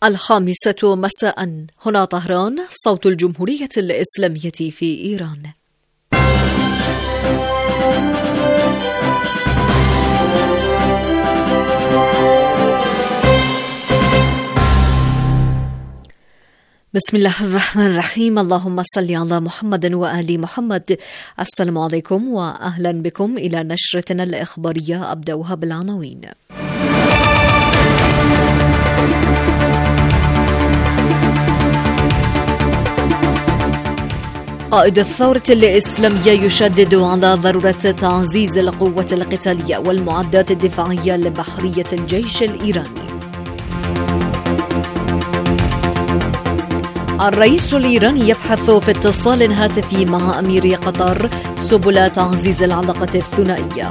الخامسة مساء، هنا طهران، صوت الجمهورية الإسلامية في إيران. بسم الله الرحمن الرحيم. اللهم صل على محمد وآل محمد. السلام عليكم وأهلا بكم إلى نشرتنا الإخبارية. أبدأها بالعناوين. قائد الثورة الإسلامية يشدد على ضرورة تعزيز القوة القتالية والمعدات الدفاعية لبحرية الجيش الإيراني. الرئيس الإيراني يبحث في اتصال هاتفي مع أمير قطر سبل تعزيز العلاقة الثنائية.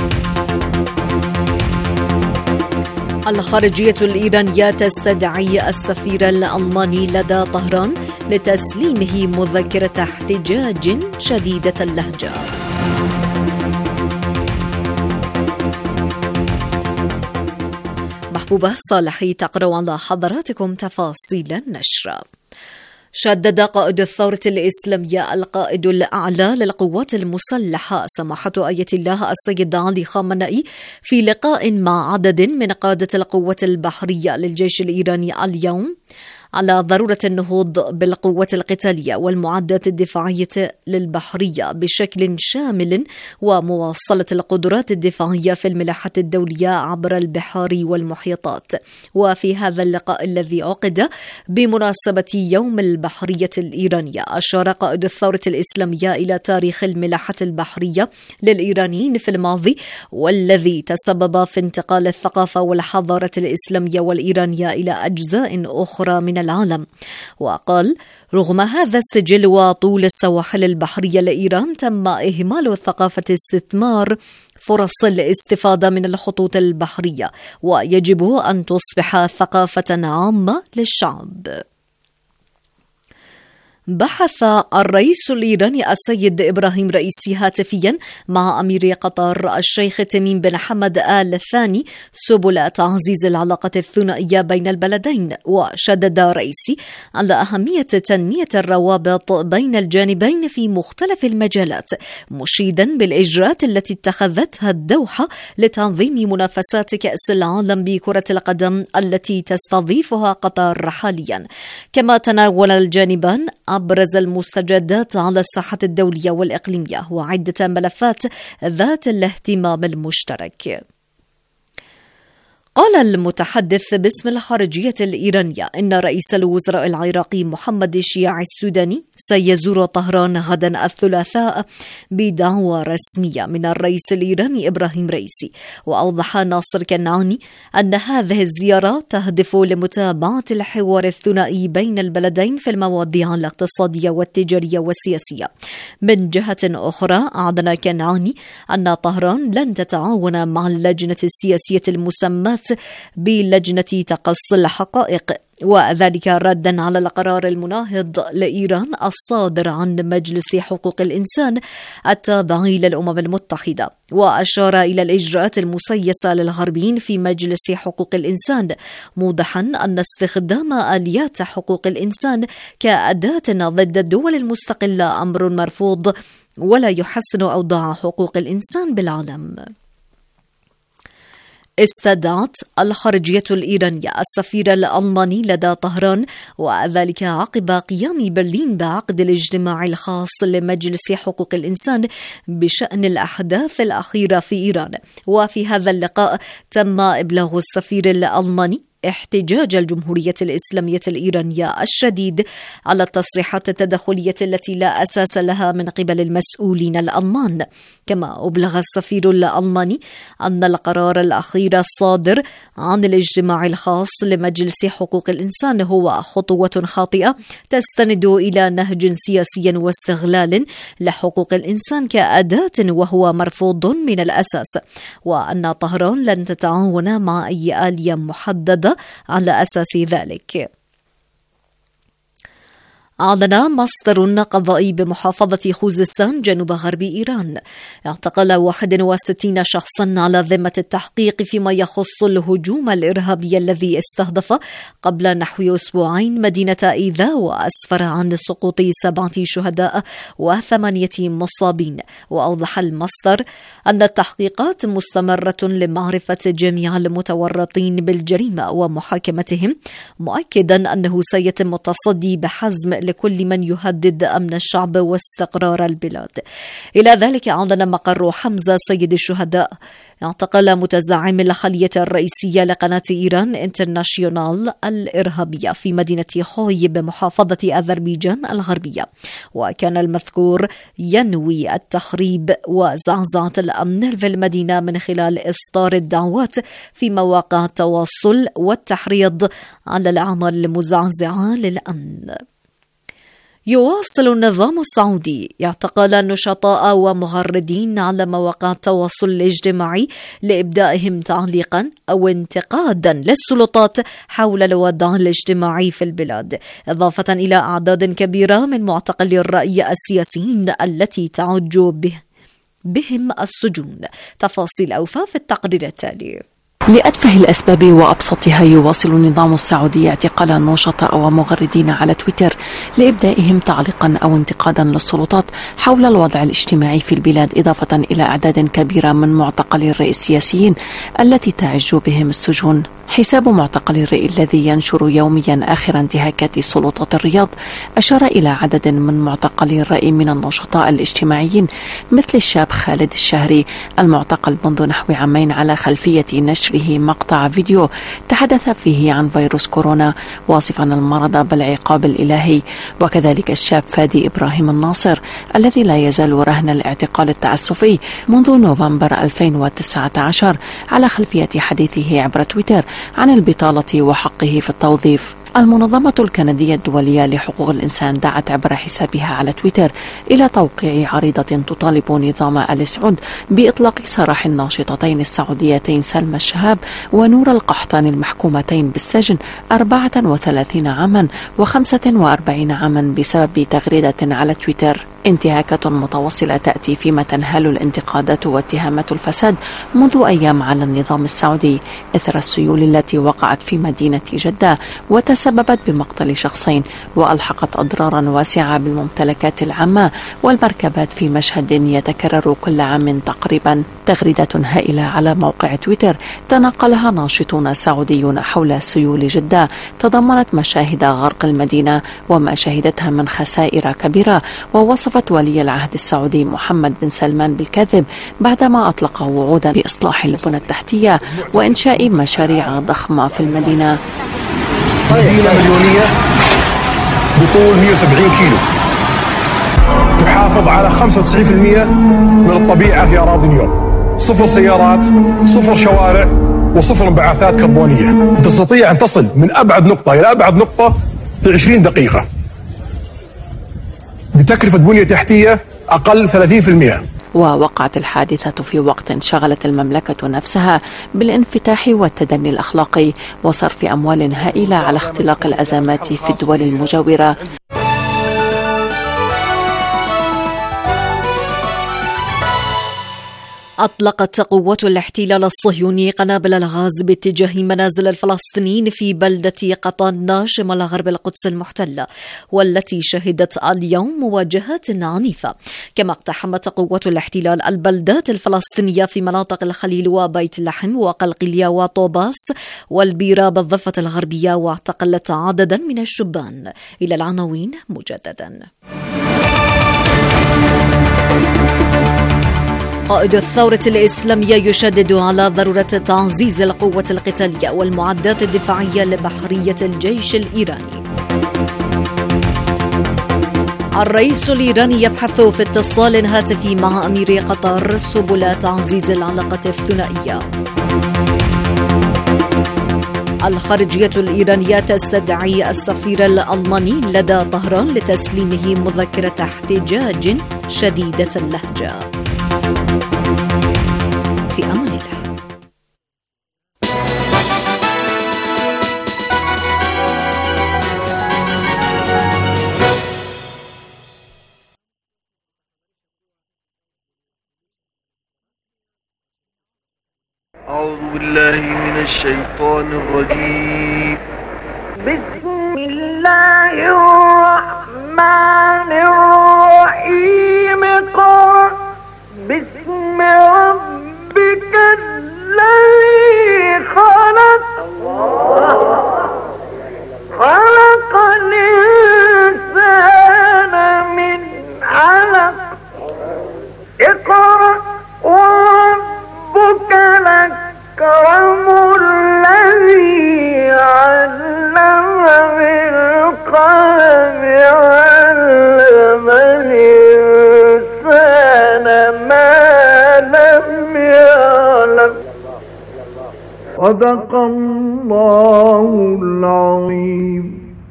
الخارجية الإيرانية تستدعي السفير الألماني لدى طهران لتسليمه مذكرة احتجاج شديدة اللهجة. محبوبة صالحي تقرأ على حضراتكم تفاصيل النشر. شدد قائد الثورة الإسلامية القائد الأعلى للقوات المسلحة سماحة آية الله السيد علي خامنئي في لقاء مع عدد من قادة القوة البحرية للجيش الإيراني اليوم على ضرورة النهوض بالقوة القتالية والمعدات الدفاعية للبحرية بشكل شامل ومواصلة القدرات الدفاعية في الملاحة الدولية عبر البحار والمحيطات. وفي هذا اللقاء الذي عقد بمناسبة يوم البحرية الإيرانية، أشار قائد الثورة الإسلامية إلى تاريخ الملاحة البحرية للإيرانيين في الماضي، والذي تسبب في انتقال الثقافة والحضارة الإسلامية والإيرانية إلى أجزاء أخرى من العالم. وقال: رغم هذا السجل وطول السواحل البحرية لإيران، تم إهمال ثقافة استثمار فرص الاستفادة من الخطوط البحرية، ويجب أن تصبح ثقافة عامة للشعب. بحث الرئيس الإيراني السيد إبراهيم رئيسي هاتفيا مع أمير قطر الشيخ تميم بن حمد آل ثاني سبل تعزيز العلاقة الثنائية بين البلدين. وشدد رئيسي على أهمية تنمية الروابط بين الجانبين في مختلف المجالات، مشيدا بالإجراءات التي اتخذتها الدوحة لتنظيم منافسات كأس العالم بكرة القدم التي تستضيفها قطر حاليا. كما تناول الجانبان أبرز المستجدات على الساحة الدولية والإقليمية وعدة ملفات ذات الاهتمام المشترك. قال المتحدث باسم الخارجية الإيرانية إن رئيس الوزراء العراقي محمد الشياع السوداني سيزور طهران غدا الثلاثاء بدعوة رسمية من الرئيس الإيراني إبراهيم رئيسي. وأوضح ناصر كنعاني أن هذه الزيارة تهدف لمتابعة الحوار الثنائي بين البلدين في المواضيع الاقتصادية والتجارية والسياسية. من جهة أخرى، أعلن كنعاني أن طهران لن تتعاون مع اللجنة السياسية المسماة بلجنة تقصي الحقائق، وذلك ردا على القرار المناهض لإيران الصادر عن مجلس حقوق الإنسان التابع للأمم المتحدة. وأشار إلى الإجراءات المسيسة للغربيين في مجلس حقوق الإنسان، موضحا أن استخدام آليات حقوق الإنسان كأداة ضد الدول المستقلة أمر مرفوض ولا يحسن أوضاع حقوق الإنسان بالعالم. استدعت الخارجية الإيرانية السفير الألماني لدى طهران، وذلك عقب قيام برلين بعقد الاجتماع الخاص لمجلس حقوق الإنسان بشأن الأحداث الأخيرة في إيران. وفي هذا اللقاء تم إبلاغ السفير الألماني احتجاج الجمهورية الإسلامية الإيرانية الشديد على التصريحات التدخلية التي لا أساس لها من قبل المسؤولين الألمان. كما أبلغ السفير الألماني أن القرار الأخير الصادر عن الاجتماع الخاص لمجلس حقوق الإنسان هو خطوة خاطئة تستند إلى نهج سياسي واستغلال لحقوق الإنسان كأداة، وهو مرفوض من الأساس، وأن طهران لن تتعاون مع أي آلية محددة على أساس ذلك. أعلن مصدر قضائي بمحافظة خوزستان جنوب غرب إيران اعتقل 61 شخصا على ذمة التحقيق فيما يخص الهجوم الإرهابي الذي استهدف قبل نحو أسبوعين مدينة إيذا وأسفر عن سقوط 7 شهداء و8 مصابين. وأوضح المصدر أن التحقيقات مستمرة لمعرفة جميع المتورطين بالجريمة ومحاكمتهم، مؤكدا أنه سيتم التصدي بحزم لكل من يهدد أمن الشعب واستقرار البلاد. إلى ذلك أعلن مقر حمزة سيد الشهداء اعتقل متزعم الخلية الرئيسية لقناة إيران انترناشيونال الإرهابية في مدينة خوي بمحافظة أذربيجان الغربية، وكان المذكور ينوي التخريب وزعزعة الأمن في المدينة من خلال إصدار الدعوات في مواقع التواصل والتحريض على الأعمال المزعزعة للأمن. يواصل النظام السعودي اعتقال نشطاء ومغردين على مواقع التواصل الاجتماعي لإبدائهم تعليقا أو انتقادا للسلطات حول الوضع الاجتماعي في البلاد، إضافة إلى أعداد كبيرة من معتقلي الرأي السياسيين التي تعج بهم السجون. تفاصيل أوفى في التقرير التالي. لأتفه الأسباب وأبسطها يواصل النظام السعودي اعتقال نشطاء ومغردين على تويتر لإبدائهم تعليقا أو انتقادا للسلطات حول الوضع الاجتماعي في البلاد، إضافة إلى أعداد كبيرة من معتقلي الرأي السياسيين التي تعج بهم السجون. حساب معتقل الرأي الذي ينشر يوميا آخر انتهاكات سلطات الرياض أشار إلى عدد من معتقلي الرأي من النشطاء الاجتماعيين مثل الشاب خالد الشهري المعتقل منذ نحو عامين على خلفية نشره مقطع فيديو تحدث فيه عن فيروس كورونا واصفا المرض بالعقاب الإلهي، وكذلك الشاب فادي إبراهيم الناصر الذي لا يزال رهن الاعتقال التعسفي منذ نوفمبر 2019 على خلفية حديثه عبر تويتر عن البطالة وحقه في التوظيف. المنظمة الكندية الدولية لحقوق الإنسان دعت عبر حسابها على تويتر إلى توقيع عريضة تطالب نظام آل سعود بإطلاق سراح الناشطتين السعوديتين سلمى الشهاب ونور القحطاني المحكومتين بالسجن 34 عاما و45 عاما بسبب تغريدة على تويتر. انتهاكات متواصلة تأتي فيما تنهال الانتقادات واتهامات الفساد منذ أيام على النظام السعودي إثر السيول التي وقعت في مدينة جدة وتسببت بمقتل شخصين وألحقت أضرارا واسعة بالممتلكات العامة والمركبات في مشهد يتكرر كل عام تقريبا. تغريدة هائلة على موقع تويتر تناقلها ناشطون سعوديون حول سيول جدة تضمنت مشاهد غرق المدينة وما شهدتها من خسائر كبيرة، ووصفت ولي العهد السعودي محمد بن سلمان بالكذب بعدما أطلق وعودا بإصلاح البنى التحتية وإنشاء مشاريع ضخمة في المدينة. مدينة مليونية بطول 170 كيلو تحافظ على 95% من الطبيعة في أراضي اليوم، 0 سيارات، 0 شوارع، و0 انبعاثات كربونية. تستطيع أن تصل من أبعد نقطة إلى أبعد نقطة في 20 دقيقة بتكلفة بنية تحتية أقل 30%. ووقعت الحادثة في وقت شغلت المملكة نفسها بالانفتاح والتدني الأخلاقي وصرف أموال هائلة على اختلاق الأزمات في الدول المجاورة. أطلقت قوات الاحتلال الصهيوني قنابل الغاز باتجاه منازل الفلسطينيين في بلدة قطان شمال غرب القدس المحتلة، والتي شهدت اليوم مواجهات عنيفة. كما اقتحمت قوات الاحتلال البلدات الفلسطينية في مناطق الخليل وبيت لحم وقلقلية وطوباس والبيرة بالضفة الغربية، واعتقلت عددا من الشبان. إلى العناوين مجددا. قائد الثورة الإسلامية يشدد على ضرورة تعزيز القوة القتالية والمعدات الدفاعية لبحرية الجيش الإيراني. الرئيس الإيراني يبحث في اتصال هاتفي مع أمير قطر سبل تعزيز العلاقة الثنائية. الخارجية الإيرانية تستدعي السفير الألماني لدى طهران لتسليمه مذكرة احتجاج شديدة اللهجة. في أمان الله. الشيطان الرجيم. بسم الله الرحمن الرحيم. قل بسم ربك الذي خلق الإنسان من علق. اقرأ وربك الأكرم الذي علم بالقلم علم الإنسان ما لم يعلم. صدق الله العظيم.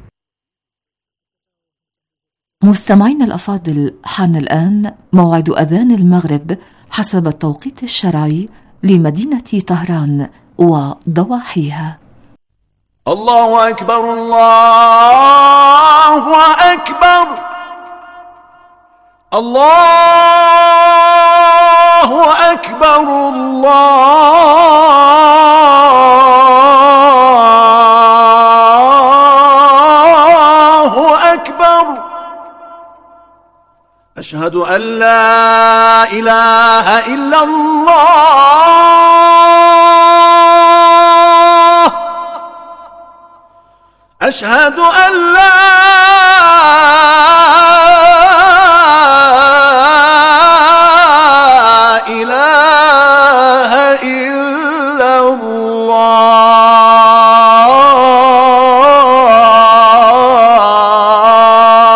مستمعين الأفاضل، حان الآن موعد أذان المغرب حسب التوقيت الشرعي لمدينة طهران وضواحيها. الله أكبر الله أكبر الله أكبر الله أكبر. أشهد أن لا إله إلا الله. أشهد أن لا إله إلا الله.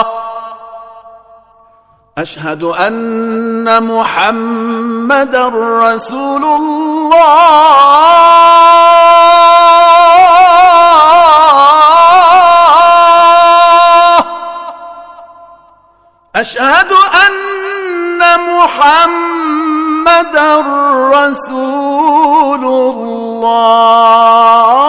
أشهد أن محمدًا رسول الله. أشهد أن محمدًا رسول الله.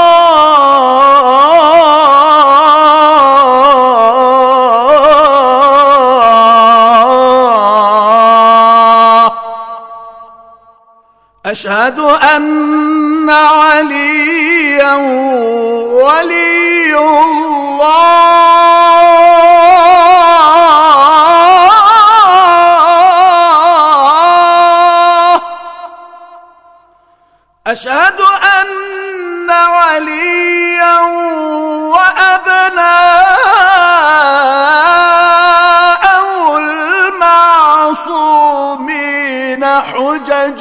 أشهد أن عليا ولي الله. أشهد أن عليا وأبناءه المعصومين حجج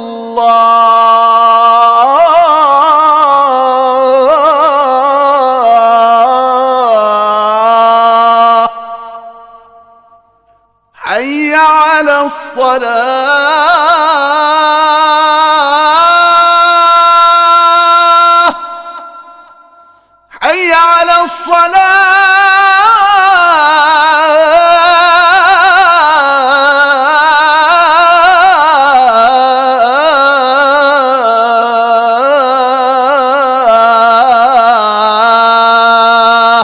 الله. حي على الصلاة. حي على الصلاة.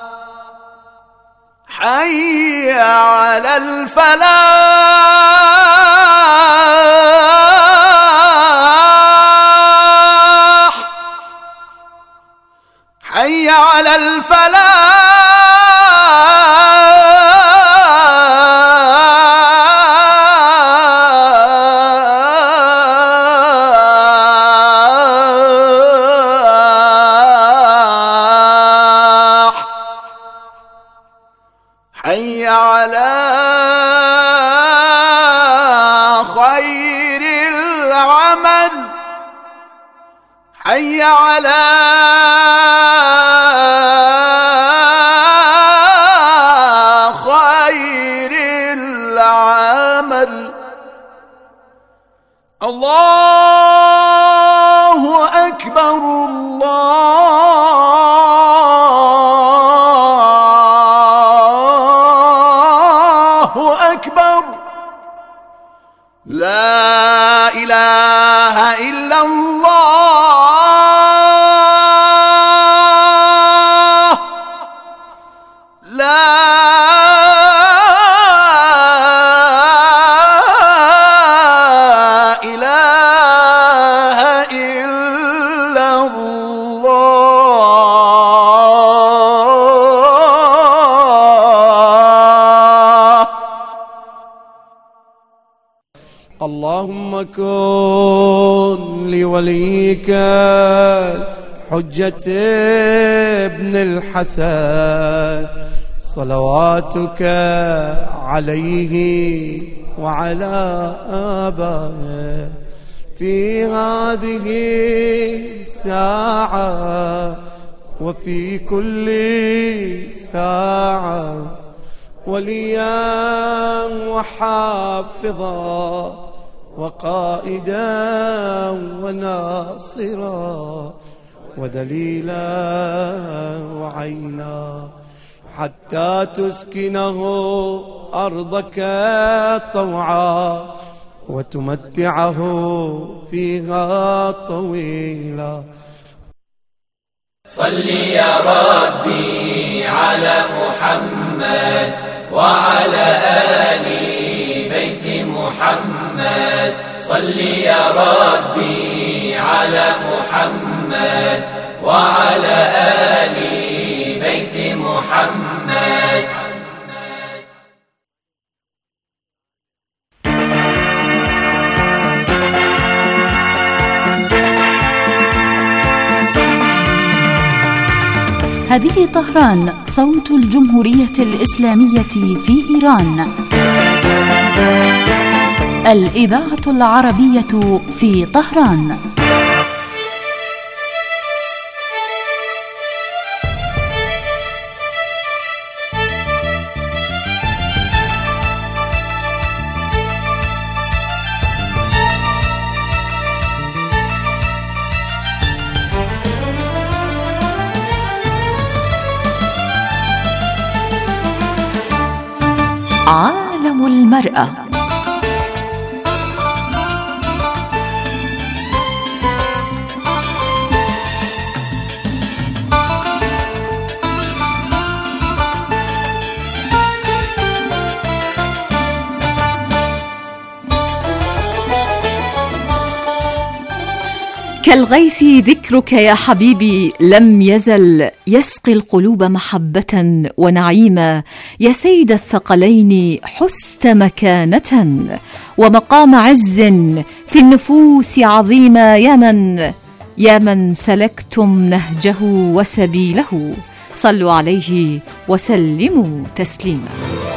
حي على الفلاح. حي على الفلاح. حي على خير العمل. حي على خير العمل. الله أكبر الله أكبر. لا إله إلا الله. لا إله إلا اللهم كن لوليك حجة ابن الحسن صلواتك عليه وعلى آبائه في هذه الساعة وفي كل ساعة وليا وحافظا وقائدا وناصرا ودليلا وعينا حتى تسكنه أرضك طوعا وتمتعه فيها طويلا. صل يا ربي على محمد وعلى آل بيت محمد. صل يا ربي على محمد وعلى آل بيت محمد. هذه طهران صوت الجمهورية الإسلامية في إيران. الإذاعة العربية في طهران. عالم المرأة. كالغيث ذكرك يا حبيبي لم يزل يسقي القلوب محبة ونعيما. يا سيد الثقلين حست مكانة ومقام عز في النفوس عظيما. يا من سلكتم نهجه وسبيله صلوا عليه وسلموا تسليما.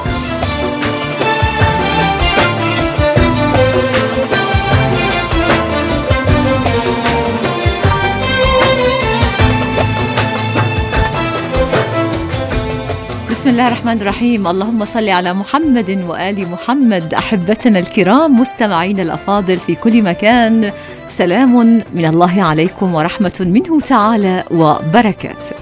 بسم الله الرحمن الرحيم. اللهم صل على محمد وآل محمد. أحبتنا الكرام مستمعين الأفاضل في كل مكان، سلام من الله عليكم ورحمة منه تعالى وبركاته.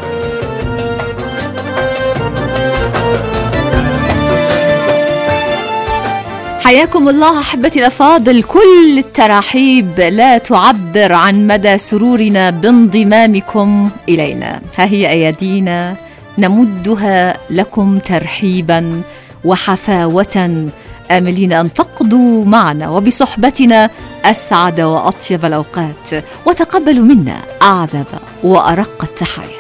حياكم الله أحبتي الأفاضل. كل التراحيب لا تعبر عن مدى سرورنا بانضمامكم إلينا. ها هي أيدينا نمدها لكم ترحيبا وحفاوة، آملين أن تقضوا معنا وبصحبتنا أسعد وأطيب الأوقات، وتقبلوا منا أعذب وأرق التحايا.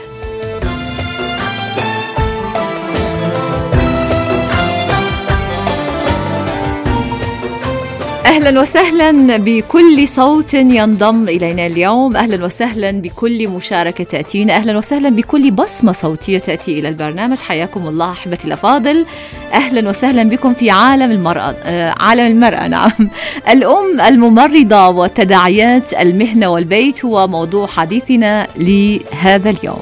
أهلا وسهلا بكل صوت ينضم إلينا اليوم، أهلا وسهلا بكل مشاركة تأتينا، أهلا وسهلا بكل بصمة صوتية تأتي إلى البرنامج. حياكم الله أحبتي الأفاضل، أهلا وسهلا بكم في عالم المرأة. عالم المرأة، نعم. الأم الممرضة وتداعيات المهنة والبيت هو موضوع حديثنا لهذا اليوم.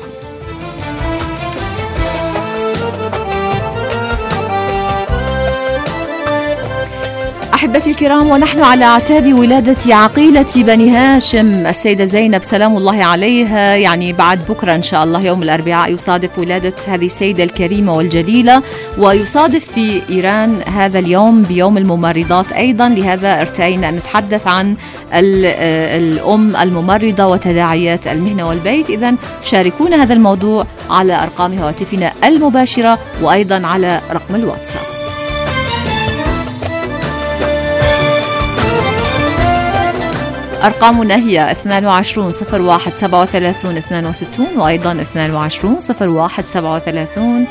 أحبتي الكرام، ونحن على أعتاب ولادة عقيلة بني هاشم السيدة زينب سلام الله عليها، يعني بعد بكرة إن شاء الله يوم الأربعاء يصادف ولادة هذه السيدة الكريمة والجليلة، ويصادف في إيران هذا اليوم بيوم الممرضات أيضا. لهذا ارتأينا أن نتحدث عن الأم الممرضة وتداعيات المهنة والبيت. إذن شاركونا هذا الموضوع على أرقام هواتفنا المباشرة وأيضا على رقم الواتساب. أرقامنا هي 22 01 37 62 وأيضا 22 01 37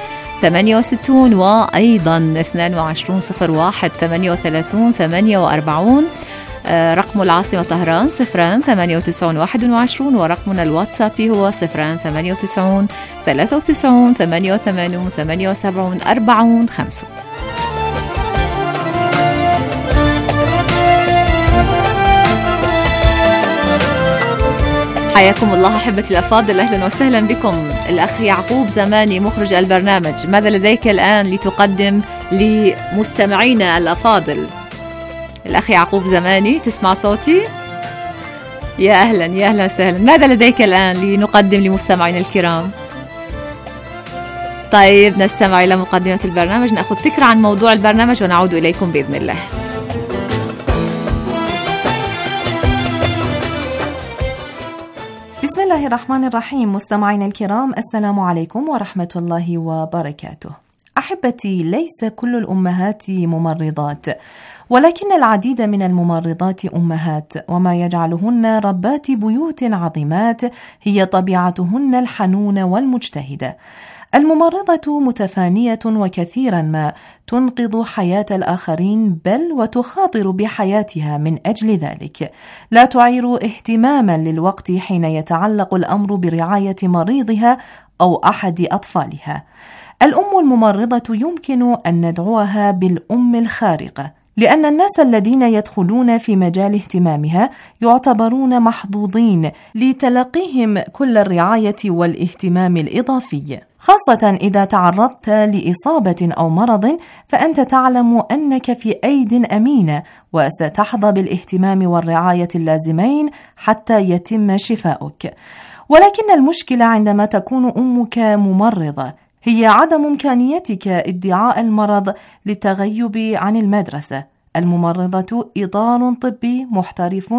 68 وأيضا 22 01 38 48. رقم العاصمة طهران 098 21، ورقمنا الواتسابي هو 098 93 88 78 40 5. حياكم الله أحبتي الأفاضل، أهلا وسهلا بكم. الأخ يعقوب زماني مخرج البرنامج، ماذا لديك الآن لتقدم لمستمعينا الأفاضل؟ الأخ يعقوب زماني، تسمع صوتي؟ يا أهلا يا أهلا وسهلا. ماذا لديك الآن لنقدم لمستمعينا الكرام؟ طيب نستمع إلى مقدمة البرنامج، نأخذ فكرة عن موضوع البرنامج ونعود إليكم بإذن الله. بسم الله الرحمن الرحيم. مستمعينا الكرام، السلام عليكم ورحمة الله وبركاته. أحبتي، ليس كل الأمهات ممرضات، ولكن العديد من الممرضات أمهات، وما يجعلهن ربات بيوت عظيمات هي طبيعتهن الحنونة والمجتهدة. الممرضة متفانية وكثيرا ما تنقذ حياة الآخرين، بل وتخاطر بحياتها من أجل ذلك. لا تعير اهتماما للوقت حين يتعلق الأمر برعاية مريضها أو أحد أطفالها. الأم الممرضة يمكن أن ندعوها بالأم الخارقة، لأن الناس الذين يدخلون في مجال اهتمامها يعتبرون محظوظين لتلقيهم كل الرعاية والاهتمام الإضافي، خاصة إذا تعرضت لإصابة أو مرض، فأنت تعلم أنك في أيد أمينة وستحظى بالاهتمام والرعاية اللازمين حتى يتم شفاؤك. ولكن المشكلة عندما تكون أمك ممرضة هي عدم إمكانيتك ادعاء المرض للتغيب عن المدرسة. الممرضة إطار طبي محترف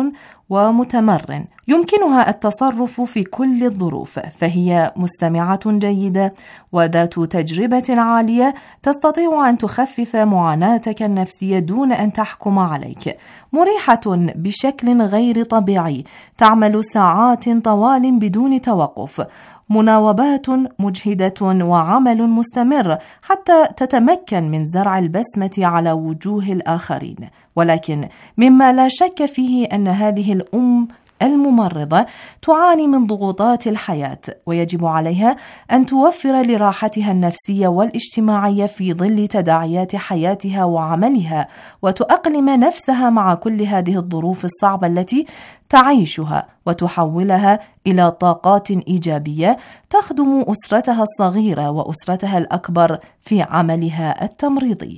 ومتمرن، يمكنها التصرف في كل الظروف، فهي مستمعة جيدة وذات تجربة عالية، تستطيع أن تخفف معاناتك النفسية دون أن تحكم عليك، مريحة بشكل غير طبيعي، تعمل ساعات طوال بدون توقف، مناوبات مجهدة وعمل مستمر حتى تتمكن من زرع البسمة على وجوه الآخرين. ولكن مما لا شك فيه أن هذه الأم الممرضة تعاني من ضغوطات الحياة، ويجب عليها أن توفر لراحتها النفسية والاجتماعية في ظل تداعيات حياتها وعملها، وتؤقلم نفسها مع كل هذه الظروف الصعبة التي تعيشها، وتحولها إلى طاقات إيجابية تخدم أسرتها الصغيرة وأسرتها الأكبر في عملها التمريضي.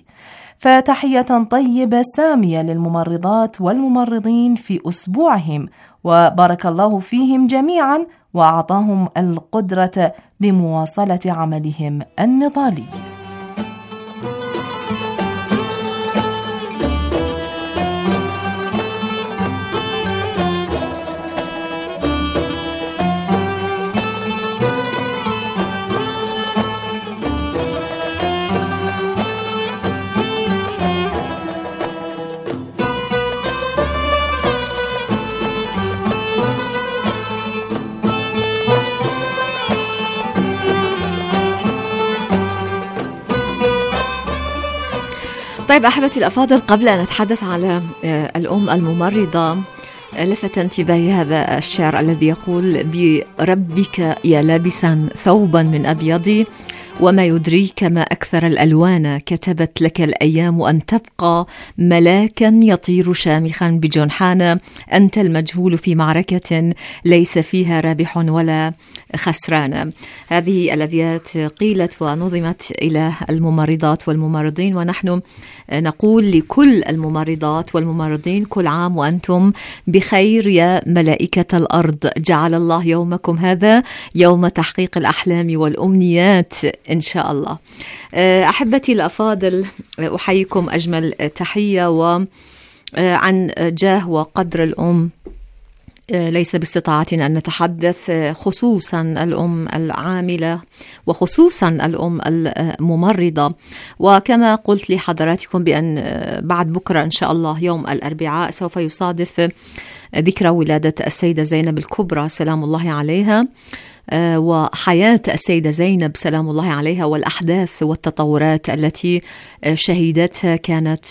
فتحية طيبة سامية للممرضات والممرضين في أسبوعهم، وبارك الله فيهم جميعا وأعطاهم القدرة لمواصلة عملهم النضالي. طيب أحبتي الأفاضل، قبل أن نتحدث على الأم الممرضة، لفت انتباهي هذا الشعر الذي يقول: بربك يا لابسا ثوبا من أبيض، وما يدريك ما أكثر الألوان، كتبت لك الأيام أن تبقى ملاكا يطير شامخا بجنحان، أنت المجهول في معركة ليس فيها رابح ولا خسران. هذه الأبيات قيلت ونظمت إلى الممرضات والممرضين، ونحن نقول لكل الممرضات والممرضين: كل عام وأنتم بخير يا ملائكة الأرض، جعل الله يومكم هذا يوم تحقيق الأحلام والأمنيات إن شاء الله. أحبتي الأفاضل، أحييكم أجمل تحية، وعن جاه وقدر الأم ليس باستطاعتنا أن نتحدث، خصوصا الأم العاملة وخصوصا الأم الممرضة. وكما قلت لحضراتكم بأن بعد بكرة إن شاء الله يوم الأربعاء سوف يصادف ذكرى ولادة السيدة زينب الكبرى سلام الله عليها، وحياة السيدة زينب سلام الله عليها، والأحداث والتطورات التي شهدتها كانت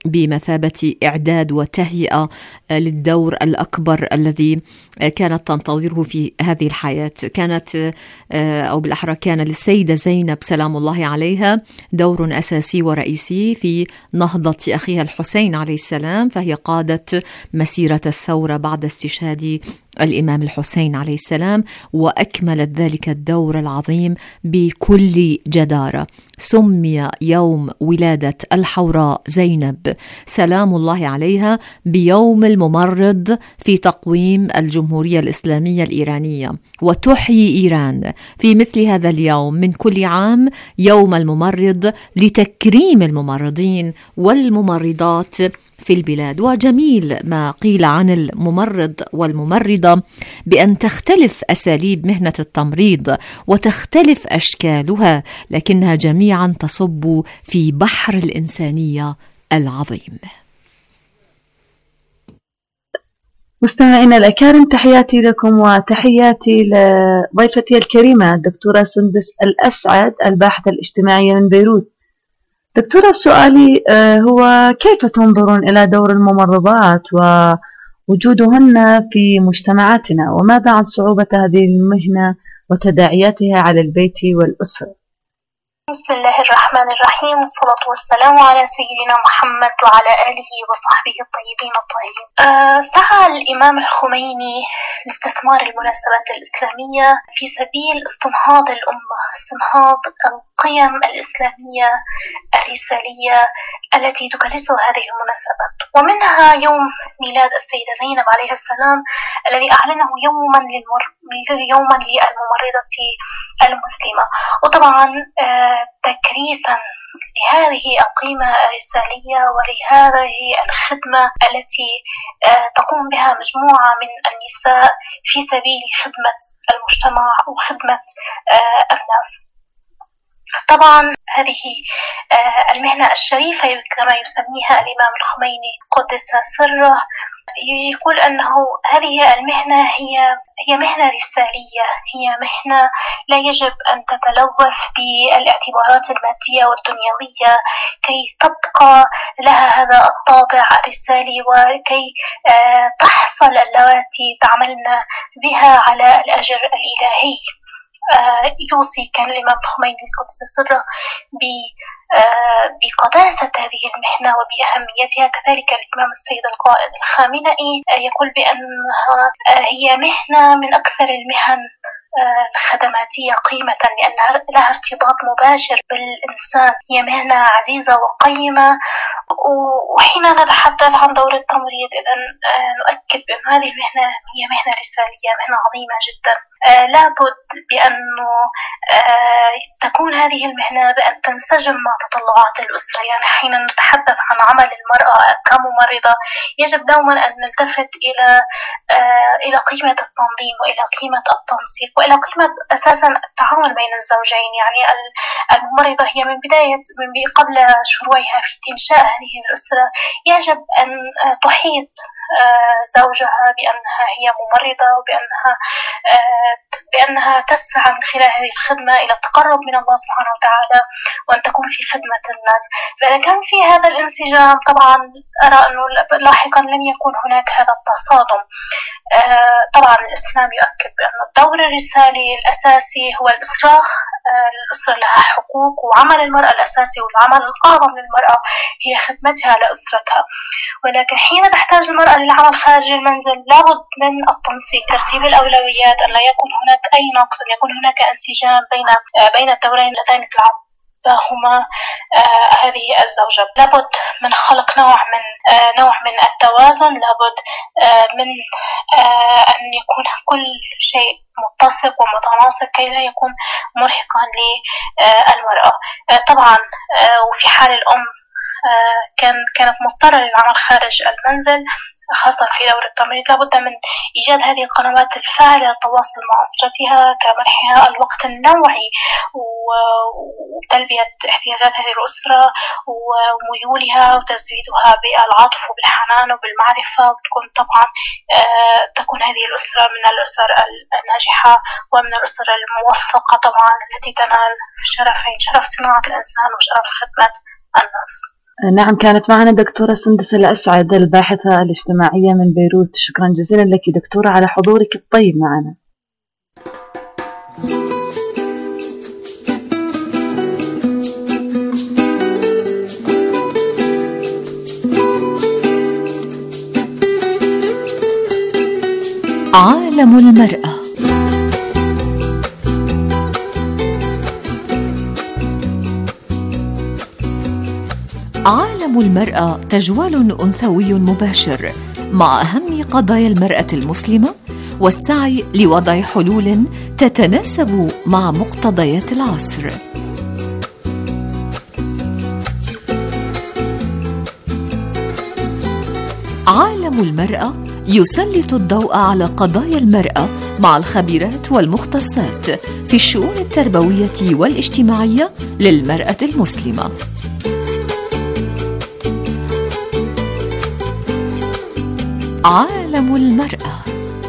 بمثابة إعداد وتهيئة للدور الأكبر الذي كانت تنتظره في هذه الحياة. كانت أو بالأحرى كان للسيدة زينب سلام الله عليها دور أساسي ورئيسي في نهضة أخيها الحسين عليه السلام، فهي قادت مسيرة الثورة بعد استشهاد الإمام الحسين عليه السلام، وأكملت ذلك الدور العظيم بكل جدارة. سمي يوم ولادة الحوراء زينب سلام الله عليها بيوم الممرض في تقويم الجمهورية الإسلامية الإيرانية، وتحيي إيران في مثل هذا اليوم من كل عام يوم الممرض لتكريم الممرضين والممرضات في البلاد. وجميل ما قيل عن الممرض والممرضة بأن تختلف أساليب مهنة التمريض وتختلف أشكالها، لكنها جميعا تصب في بحر الإنسانية العظيم. مستمعينا الأكارم، تحياتي لكم وتحياتي لضيفتي الكريمة الدكتورة سندس الأسعد الباحثة الاجتماعية من بيروت. دكتورة، سؤالي هو كيف تنظرون إلى دور الممرضات ووجودهن في مجتمعاتنا، وماذا عن صعوبة هذه المهنة وتداعياتها على البيت والأسرة؟ بسم الله الرحمن الرحيم، والصلاة والسلام على سيدنا محمد وعلى آله وصحبه الطيبين الطاهرين. سعى الإمام الخميني لاستثمار المناسبات الإسلامية في سبيل استنهاض الأمة، استنهاض القيم الإسلامية الرسالية التي تكرسها هذه المناسبات، ومنها يوم ميلاد السيدة زينب عليه السلام الذي أعلنه يوما للممرضة المسلمة. وطبعا تكريسا لهذه القيمة الرسالية ولهذه الخدمة التي تقوم بها مجموعة من النساء في سبيل خدمة المجتمع وخدمة الناس. طبعا هذه المهنة الشريفة كما يسميها الإمام الخميني قدس سره، يقول أنه هذه المهنة هي مهنة رسالية، هي مهنة لا يجب أن تتلوث بالاعتبارات المادية والدنيوية كي تبقى لها هذا الطابع الرسالي، وكي تحصل اللواتي تعملن بها على الأجر الإلهي. يوصي كان الإمام الخميني قدس سره بقداسة هذه المهنة وبأهميتها. كذلك الإمام السيد القائد الخامنئي يقول بأنها هي مهنة من أكثر المهن الخدماتية قيمة، لأنها لها ارتباط مباشر بالإنسان، هي مهنة عزيزة وقيمة. وحين نتحدث عن دور التمريض إذا نؤكد بأن هذه المهنة هي مهنة رسالية، مهنة عظيمة جدا. لابد بأنه تكون هذه المهنة بأن تنسجم مع تطلعات الأسرة. يعني حين نتحدث عن عمل المرأة كممرضة يجب دوما أن نلتفت إلى قيمة التنظيم وإلى قيمة التنسيق وإلى قيمة أساسا التعاون بين الزوجين. يعني الممرضة هي من قبل شروعها في إنشاء هذه الأسرة يجب أن تحيط زوجها بأنها هي ممرضة، وبأنها تسعى من خلال هذه الخدمة إلى التقرب من الله سبحانه وتعالى، وأن تكون في خدمة الناس. فإذا كان في هذا الانسجام طبعا أرى أنه لاحقا لن يكون هناك هذا التصادم. طبعا الإسلام يؤكد بأن الدور الرسالي الأساسي هو الأسرة. الأسرة لها حقوق، وعمل المرأة الأساسي والعمل الأعظم للمرأة هي خدمتها لأسرتها. ولكن حين تحتاج المرأة للعمل خارج المنزل لابد من التنسيق، ترتيب الأولويات، أن لا يكون هناك أي نقص، أن يكون هناك انسجام بين الدورين اللذين تلعبهما هذه الزوجة. لابد من خلق نوع من التوازن، لابد من أن يكون كل شيء متسق ومتناسق كي لا يكون مرهقا للمرأة. طبعا وفي حال الأم كانت مضطرة للعمل خارج المنزل خاصة في دور التمريض، لابد من إيجاد هذه القنوات الفاعلة للتواصل مع أسرتها كمنحها الوقت النوعي وتلبية احتياجات هذه الأسرة وميولها وتزويدها بالعطف وبالحنان وبالمعرفة، وتكون طبعا تكون هذه الأسرة من الأسر الناجحة ومن الأسر الموفقة طبعا التي تنال شرفين، شرف صناعة الإنسان وشرف خدمة الناس. نعم، كانت معنا دكتورة سندس الأسعد الباحثة الاجتماعية من بيروت. شكرا جزيلا لك دكتورة على حضورك الطيب معنا. عالم المرأة. عالم المرأة تجوال أنثوي مباشر مع أهم قضايا المرأة المسلمة والسعي لوضع حلول تتناسب مع مقتضيات العصر. عالم المرأة يسلط الضوء على قضايا المرأة مع الخبيرات والمختصات في الشؤون التربوية والاجتماعية للمرأة المسلمة. عالم المرأة.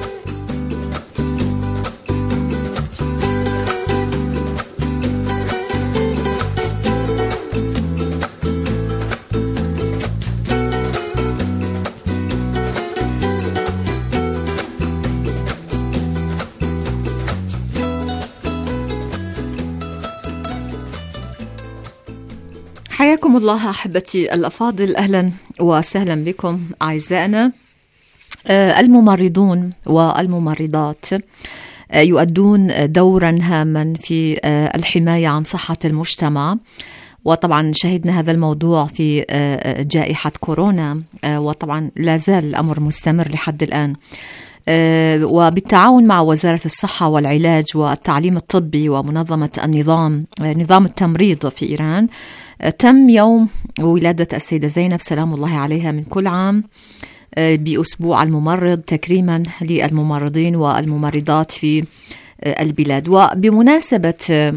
حياكم الله أحبتي الأفاضل، أهلا وسهلا بكم أعزائنا. الممرضون والممرضات يؤدون دورا هاما في الحماية عن صحة المجتمع، وطبعا شهدنا هذا الموضوع في جائحة كورونا، وطبعا لا زال الأمر مستمر لحد الآن. وبالتعاون مع وزارة الصحة والعلاج والتعليم الطبي ومنظمة نظام التمريض في إيران، تم يوم ولادة السيدة زينب سلام الله عليها من كل عام بأسبوع الممرض تكريما للممرضين والممرضات في البلاد. وبمناسبة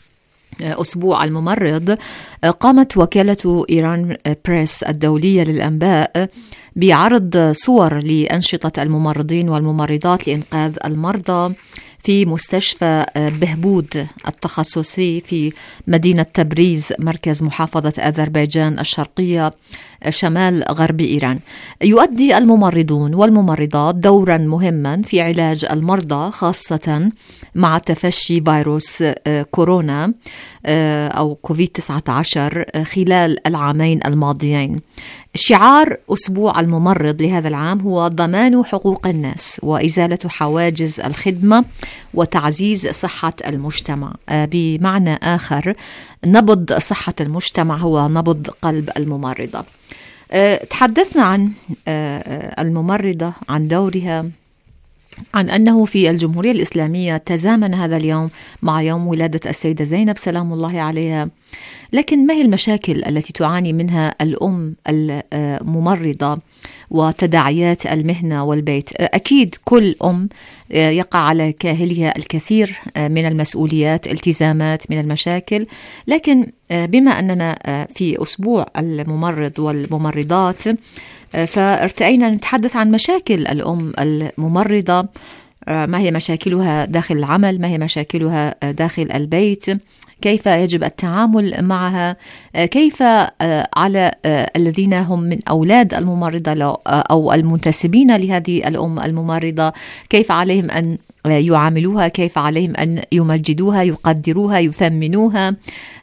أسبوع الممرض قامت وكالة إيران بريس الدولية للأنباء بعرض صور لأنشطة الممرضين والممرضات لإنقاذ المرضى في مستشفى بهبود التخصصي في مدينة تبريز مركز محافظة أذربيجان الشرقية شمال غرب إيران. يؤدي الممرضون والممرضات دورا مهما في علاج المرضى، خاصة مع تفشي فيروس كورونا أو كوفيد-19 خلال العامين الماضيين. شعار أسبوع الممرض لهذا العام هو ضمان حقوق الناس وإزالة حواجز الخدمة وتعزيز صحة المجتمع. بمعنى آخر، نبض صحة المجتمع هو نبض قلب الممرضة. تحدثنا عن الممرضة، عن دورها، عن أنه في الجمهورية الإسلامية تزامن هذا اليوم مع يوم ولادة السيدة زينب سلام الله عليها. لكن ما هي المشاكل التي تعاني منها الأم الممرضة وتداعيات المهنة والبيت؟ أكيد كل أم يقع على كاهلها الكثير من المسؤوليات، التزامات، من المشاكل. لكن بما أننا في أسبوع الممرض والممرضات، فارتأينا نتحدث عن مشاكل الأم الممرضة، ما هي مشاكلها داخل العمل، ما هي مشاكلها داخل البيت، كيف يجب التعامل معها، كيف على الذين هم من أولاد الممرضة أو المنتسبين لهذه الأم الممرضة، كيف عليهم أن يعاملوها، كيف عليهم أن يمجدوها، يقدروها، يثمنوها،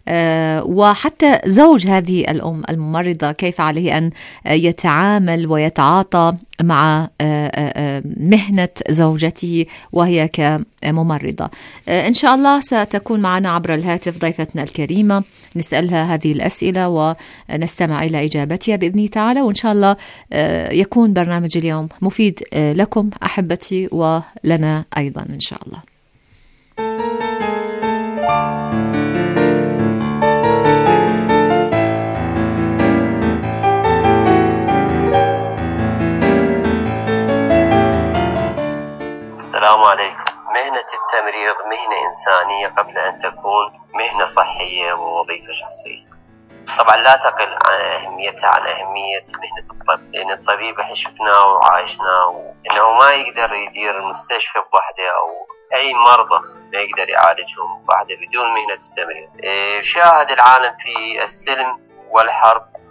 وحتى زوج هذه الأم الممرضة كيف عليه أن يتعامل ويتعاطى مع مهنة زوجته وهي كممرضة. إن شاء الله ستكون معنا عبر الهاتف ضيفتنا الكريمة، نسألها هذه الأسئلة ونستمع إلى إجابتها بإذن تعالى، وإن شاء الله يكون برنامج اليوم مفيد لكم أحبتي ولنا أيضا إن شاء الله. السلام عليكم. مهنة التمريض مهنة إنسانية قبل أن تكون مهنة صحية ووظيفة شخصية. طبعا لا تقل أهميتها عن أهمية مهنة الطب، لأن الطبيب احنا شفناه وعايشناه إنه ما يقدر يدير المستشفى بوحده أو أي مرضى ما يقدر يعالجهم بوحده بدون مهنة التمريض. شاهد العالم في السلم والحرب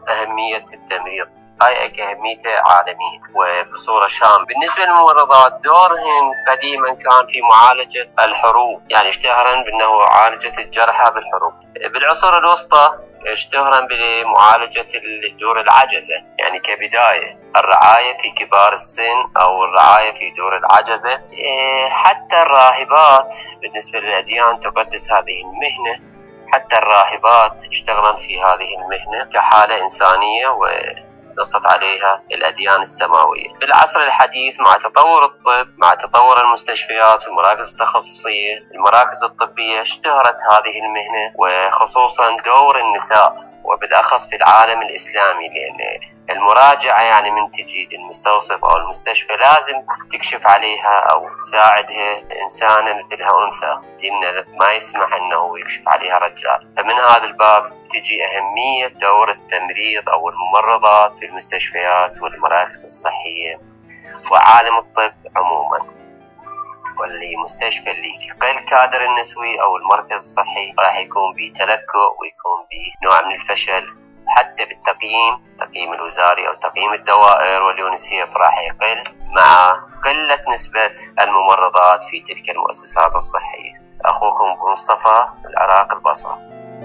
أهمية التمريض، هاي أهميته عالمية وبصورة شاملة. بالنسبة للممرضات دورهن قديما كان في معالجة الحروب، يعني اشتهرن بأنه معالجة الجرحى بالحروب. بالعصور الوسطى اشتهرن بمعالجة دور العجزة، يعني كبداية الرعاية في كبار السن أو الرعاية في دور العجزة. حتى الراهبات بالنسبة للأديان تقدس هذه المهنة، حتى الراهبات اشتغلن في هذه المهنة كحالة إنسانية ونصت عليها الأديان السماوية. بالعصر الحديث مع تطور الطب، مع تطور المستشفيات والمراكز التخصصية، المراكز الطبية، اشتهرت هذه المهنة وخصوصا دور النساء وبالأخص في العالم الإسلامي، لأن المراجعة يعني من تجي المستوصف أو المستشفى لازم تكشف عليها أو تساعدها إنسانة مثلها أنثى، ديننا ما يسمح أنه يكشف عليها رجال. فمن هذا الباب تجي أهمية دور التمريض أو الممرضات في المستشفيات والمراكز الصحية وعالم الطب عموما. واللي مستشفى اللي قل كادر النسوي أو المركز الصحي راح يكون به تلكؤ ويكون به نوع من الفشل، حتى بالتقييم الوزاري أو تقييم الدوائر واليونيسيف راح يقل مع قلة نسبة الممرضات في تلك المؤسسات الصحية. أخوكم مصطفى، العراق، البصرة.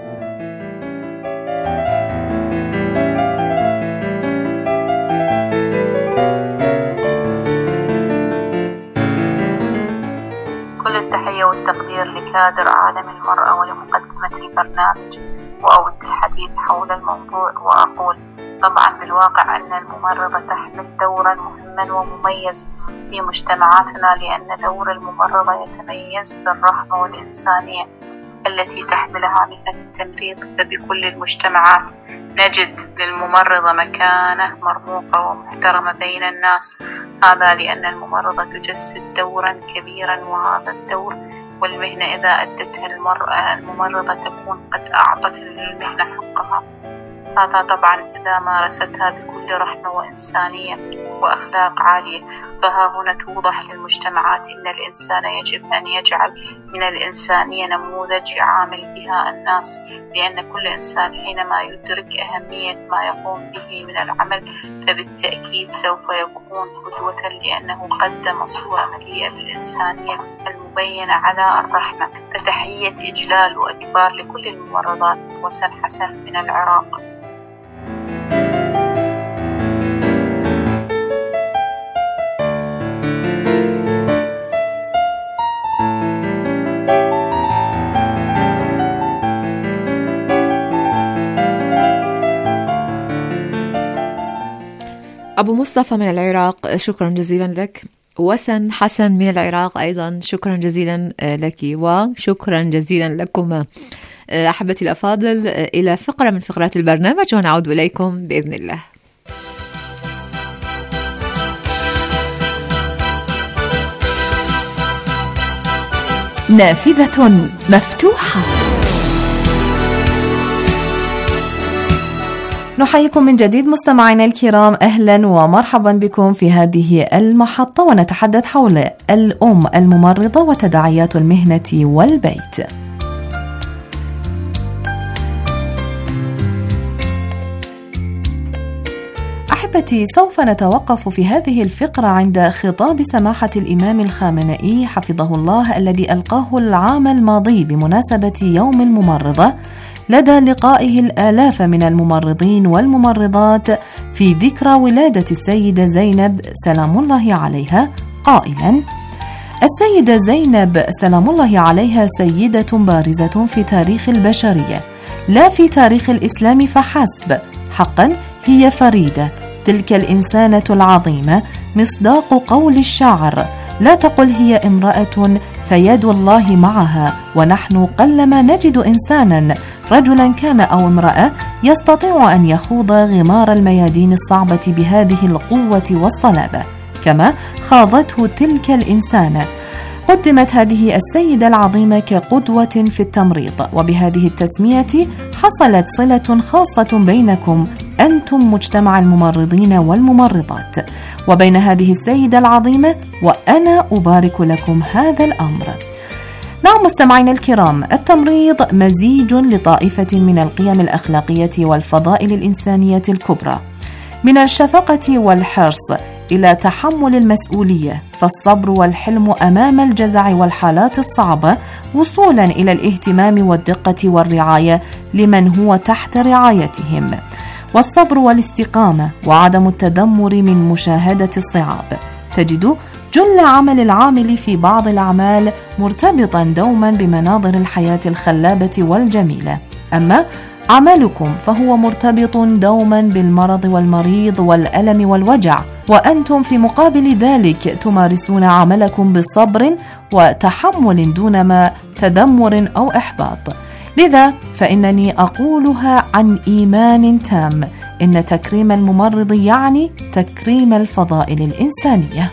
كل التحية والتقدير لكادر عالم المرأة ولمقدمة البرنامج، وأود الحديث حول الموضوع وأقول طبعا بالواقع أن الممرضة تحمل دورا مهما ومميز في مجتمعاتنا، لأن دور الممرضة يتميز بالرحمة والإنسانية التي تحملها مهنة التمريض. فبكل المجتمعات نجد للممرضة مكانة مرموقة ومحترمة بين الناس، هذا لأن الممرضة تجسد دورا كبيرا، وهذا الدور والمهنة إذا أدتها المرأة الممرضة تكون قد أعطت للمهنة حقها، هذا طبعا إذا مارستها بكل رحمة وإنسانية وأخلاق عالية. فها هنا توضح للمجتمعات أن الإنسان يجب أن يجعل من الإنسانية نموذج يعامل بها الناس، لأن كل إنسان حينما يدرك أهمية ما يقوم به من العمل فبالتأكيد سوف يكون قدوة، لأنه قدم صورة مليئة بالإنسانية المبينة على الرحمة. فتحية إجلال وإكبار لكل الممرضات. وسن حسن من العراق. أبو مصطفى من العراق، شكرا جزيلا لك. وسن حسن من العراق أيضا شكرا جزيلا لك، وشكرا جزيلا لكما. أحبتي الأفاضل، إلى فقرة من فقرات البرنامج ونعود إليكم بإذن الله. نافذة مفتوحة. نحييكم من جديد مستمعينا الكرام، أهلا ومرحبا بكم في هذه المحطة، ونتحدث حول الأم الممرضة وتداعيات المهنة والبيت. أحبتي، سوف نتوقف في هذه الفقرة عند خطاب سماحة الإمام الخامنئي حفظه الله الذي ألقاه العام الماضي بمناسبة يوم الممرضة، لدى لقائه الآلاف من الممرضين والممرضات في ذكرى ولادة السيدة زينب سلام الله عليها، قائلا: السيدة زينب سلام الله عليها سيدة بارزة في تاريخ البشرية، لا في تاريخ الإسلام فحسب، حقا هي فريدة، تلك الإنسانة العظيمة، مصداق قول الشاعر: لا تقل هي امرأة فيد الله معها، ونحن قلما نجد إنسانا رجلا كان أو امرأة يستطيع أن يخوض غمار الميادين الصعبة بهذه القوة والصلابة كما خاضته تلك الإنسانة. قدمت هذه السيدة العظيمة كقدوة في التمريض، وبهذه التسمية حصلت صلة خاصة بينكم أنتم مجتمع الممرضين والممرضات وبين هذه السيدة العظيمة، وأنا أبارك لكم هذا الأمر. نعم مستمعينا الكرام، التمريض مزيج لطائفة من القيم الأخلاقية والفضائل الإنسانية الكبرى، من الشفقة والحرص إلى تحمل المسؤولية، فالصبر والحلم أمام الجزع والحالات الصعبة، وصولا إلى الاهتمام والدقة والرعاية لمن هو تحت رعايتهم، والصبر والاستقامة وعدم التذمر من مشاهدة الصعاب. تجد جل عمل العامل في بعض الأعمال مرتبطا دوما بمناظر الحياة الخلابة والجميلة، أما عملكم فهو مرتبط دوما بالمرض والمريض والألم والوجع، وأنتم في مقابل ذلك تمارسون عملكم بصبر وتحمل دون ما تذمر أو إحباط. لذا فإنني أقولها عن إيمان تام، إن تكريم الممرض يعني تكريم الفضائل الإنسانية.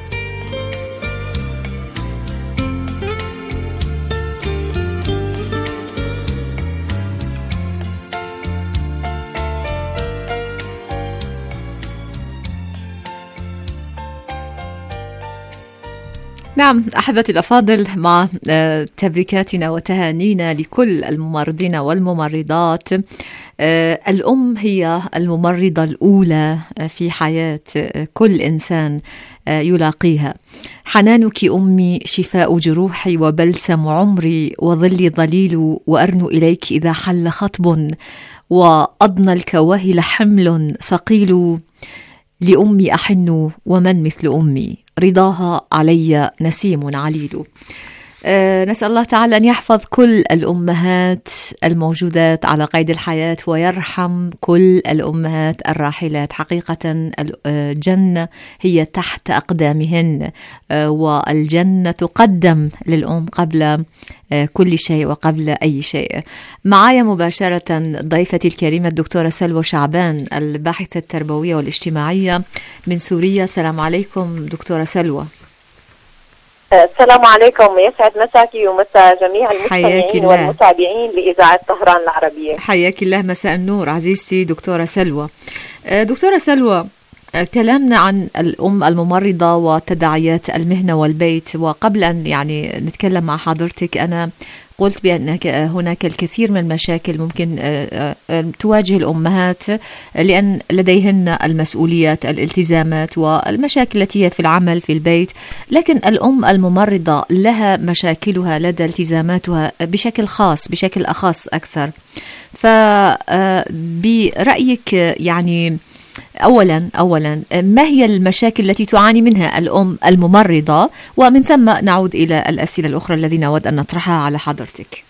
نعم أحبتي الأفاضل، مع تبريكاتنا وتهانينا لكل الممرضين والممرضات. الأم هي الممرضة الأولى في حياة كل إنسان يلاقيها. حنانك أمي شفاء جروحي وبلسم عمري، وظلي ظليل وأرن إليك إذا حل خطب، وأضنى الكواهل حمل ثقيل، لأمي أحن ومن مثل أمي، رضاها علي نسيم عليل. نسأل الله تعالى أن يحفظ كل الأمهات الموجودات على قيد الحياة، ويرحم كل الأمهات الراحلات. حقيقة الجنة هي تحت أقدامهن، والجنة تقدم للأم قبل كل شيء وقبل أي شيء. معايا مباشرة ضيفتي الكريمة الدكتورة سلوى شعبان، الباحثة التربوية والاجتماعية من سوريا. السلام عليكم دكتورة سلوى. السلام عليكم، يسعد مساكي ومسا جميع المستمعين والمتابعين لإذاعة طهران العربية. حياك الله، مساء النور عزيزتي دكتورة سلوى. دكتورة سلوى، كلامنا عن الأم الممرضة وتداعيات المهنة والبيت، وقبل أن نتكلم مع حضرتك أنا قلت بأن هناك الكثير من المشاكل ممكن تواجه الأمهات لأن لديهن المسؤوليات، الالتزامات، والمشاكل التي هي في العمل في البيت، لكن الأم الممرضة لها مشاكلها لدى التزاماتها بشكل خاص، بشكل أخص أكثر. فبرأيك أولا ما هي المشاكل التي تعاني منها الأم الممرضة، ومن ثم نعود إلى الأسئلة الأخرى التي نود أن نطرحها على حضرتك.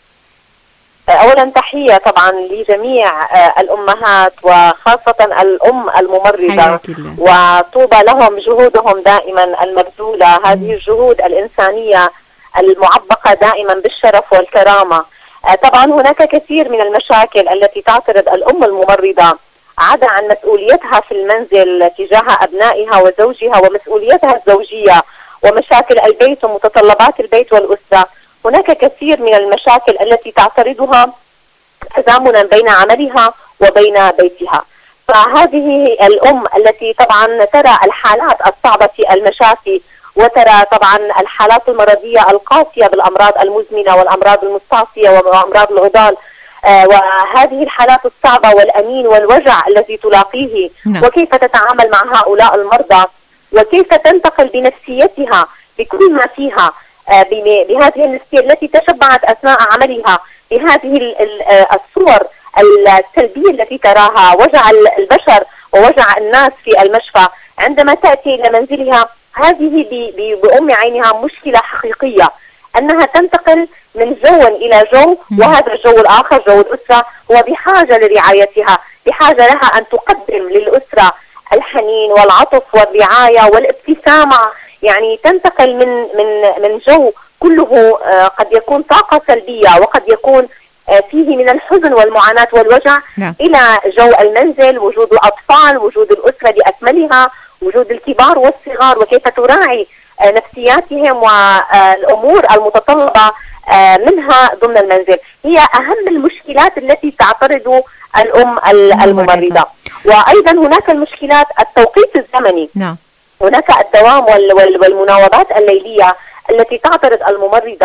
أولا تحية طبعا لجميع الأمهات وخاصة الأم الممرضة، وطوبى لهم جهودهم دائما المبذولة، هذه الجهود الإنسانية المعبقة دائما بالشرف والكرامة. طبعا هناك كثير من المشاكل التي تعترض الأم الممرضة، عدا عن مسؤوليتها في المنزل تجاه أبنائها وزوجها ومسؤوليتها الزوجية ومشاكل البيت ومتطلبات البيت والأسرة. هناك كثير من المشاكل التي تعترضها تزامنا بين عملها وبين بيتها. فهذه الأم التي طبعا ترى الحالات الصعبة في المشافي، وترى طبعا الحالات المرضية القاسية بالأمراض المزمنة والأمراض المستعصية وأمراض العضال، وهذه الحالات الصعبة والأنين والوجع الذي تلاقيه، وكيف تتعامل مع هؤلاء المرضى، وكيف تنتقل بنفسيتها بكل ما فيها، بهذه النفسية التي تشبعت أثناء عملها بهذه الصور السلبية التي تراها، وجع البشر ووجع الناس في المشفى. عندما تأتي إلى منزلها، هذه بأم عينها مشكلة حقيقية، أنها تنتقل من جو إلى جو، وهذا الجو الآخر جو الأسرة هو بحاجة لرعايتها، بحاجة لها أن تقدم للأسرة الحنين والعطف والرعاية والابتسامة. تنتقل من جو كله قد يكون طاقة سلبية وقد يكون فيه من الحزن والمعاناة والوجع، إلى جو المنزل، وجود الأطفال، وجود الأسرة بأكملها، وجود الكبار والصغار، وكيف تراعي نفسياتهم والأمور المتطلبة منها ضمن المنزل. هي أهم المشكلات التي تعترض الأم الممرضة. وأيضا هناك المشكلات التوقيت الزمني. هناك الدوام والمناوبات الليلية التي تعترض الممرضة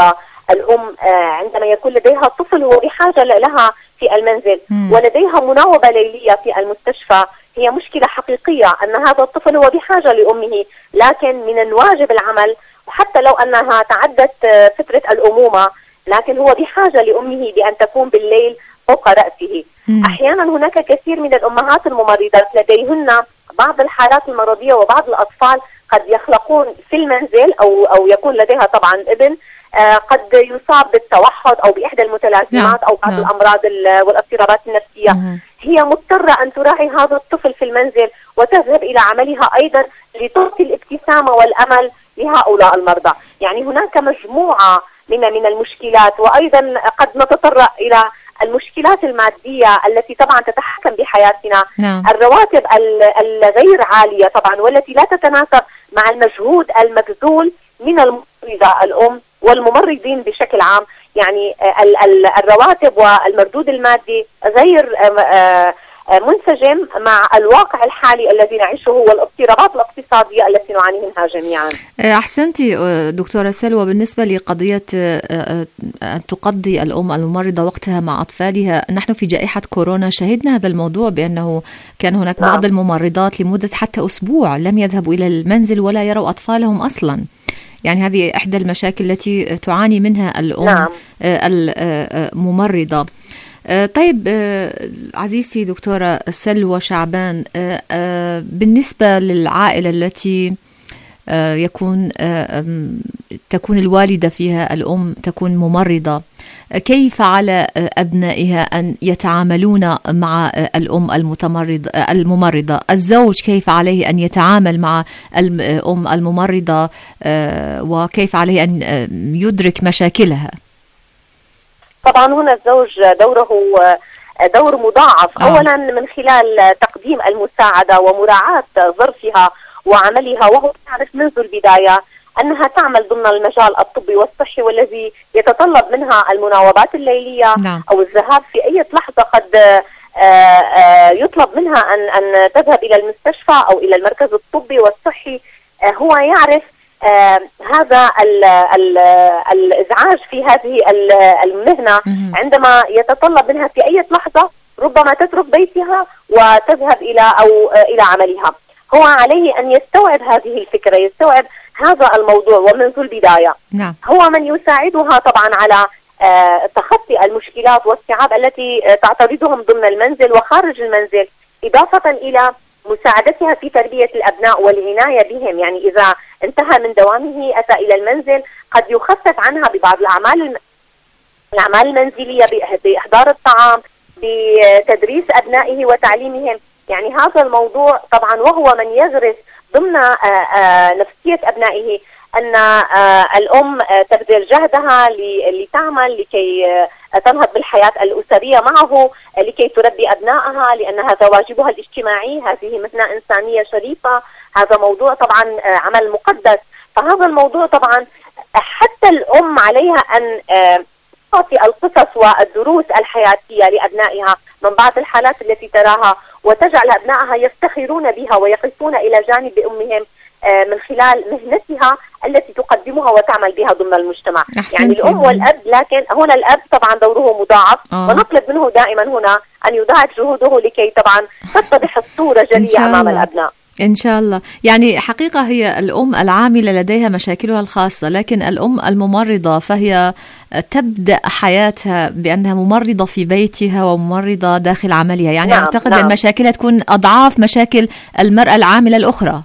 الأم عندما يكون لديها طفل هو بحاجة لها في المنزل ولديها مناوبة ليلية في المستشفى، هي مشكلة حقيقية أن هذا الطفل هو بحاجة لأمه، لكن من الواجب العمل، وحتى لو أنها تعدت فترة الأمومة لكن هو بحاجة لأمه بأن تكون بالليل فوق رأسه. أحيانا هناك كثير من الأمهات الممرضات لديهن بعض الحالات المرضية وبعض الأطفال قد يخلقون في المنزل أو يكون لديها طبعا ابن قد يصاب بالتوحد أو بإحدى المتلازمات أو بعض الأمراض والاضطرابات النفسية. هي مضطرة أن تراعي هذا الطفل في المنزل وتذهب إلى عملها أيضا لتعطي الابتسامة والأمل لهؤلاء المرضى. يعني هناك مجموعة من المشكلات، وأيضا قد نتطرق إلى المشكلات المادية التي طبعا تتحكم بحياتنا. الرواتب الغير عالية طبعا والتي لا تتناسب مع المجهود المبذول من الممرضة الأم والممرضين بشكل عام. يعني الرواتب والمردود المادي غير منسجم مع الواقع الحالي الذي نعيشه والاضطرابات الاقتصادية التي نعاني منها جميعا. أحسنتي دكتورة سلوى. بالنسبة لقضية أن تقضي الأم الممرضة وقتها مع أطفالها، نحن في جائحة كورونا شهدنا هذا الموضوع بأنه كان هناك بعض الممرضات لمدة حتى أسبوع لم يذهبوا إلى المنزل ولا يروا أطفالهم أصلا. يعني هذه إحدى المشاكل التي تعاني منها الأم الممرضة. طيب عزيزتي دكتورة سلوى شعبان، بالنسبة للعائلة التي تكون الوالدة فيها الأم تكون ممرضة، كيف على أبنائها أن يتعاملون مع الأم الممرضة؟ الزوج كيف عليه أن يتعامل مع الأم الممرضة وكيف عليه أن يدرك مشاكلها؟ طبعا هنا الزوج دوره دور مضاعف. أولا من خلال تقديم المساعدة ومراعاة ظرفها وعملها، وهو تعرف منذ البداية أنها تعمل ضمن المجال الطبي والصحي والذي يتطلب منها المناوبات الليلية أو الذهاب في أي لحظة قد يطلب منها أن تذهب إلى المستشفى أو إلى المركز الطبي والصحي. هو يعرف هذا الإزعاج في هذه المهنة عندما يتطلب منها في أي لحظة ربما تترك بيتها وتذهب إلى عملها. هو عليه أن يستوعب هذه الفكرة، يستوعب هذا الموضوع ومنذ البداية. هو من يساعدها طبعا على تخطي المشكلات والصعاب التي تعترضهم ضمن المنزل وخارج المنزل، إضافة إلى مساعدتها في تربية الأبناء والعناية بهم. يعني إذا انتهى من دوامه أتى إلى المنزل قد يخفف عنها ببعض الأعمال المنزلية، بإحضار الطعام، بتدريس أبنائه وتعليمهم. يعني هذا الموضوع طبعا وهو من يغرس ضمن نفسية أبنائه أن الأم تبذل جهدها لتعمل لكي تنهض بالحياة الأسرية معه، لكي تربي أبنائها، لأن هذا واجبها الاجتماعي، هذه مهنة إنسانية شريفة، هذا موضوع طبعا عمل مقدس. فهذا الموضوع طبعا حتى الأم عليها أن تعطي القصص والدروس الحياتية لأبنائها من بعض الحالات التي تراها، وتجعل أبنائها يفتخرون بها ويقفون إلى جانب أمهم من خلال مهنتها التي تقدمها وتعمل بها ضمن المجتمع. يعني الأم والأب، لكن هنا الأب طبعا دوره مضاعف ونطلب منه دائما هنا أن يضاعف جهوده لكي طبعا تتضح الصورة جلية أمام الأبناء. إن شاء الله. يعني حقيقة هي الأم العاملة لديها مشاكلها الخاصة، لكن الأم الممرضة فهي تبدأ حياتها بأنها ممرضة في بيتها وممرضة داخل عملها. يعني أعتقد أن مشاكلها تكون أضعاف مشاكل المرأة العاملة الأخرى.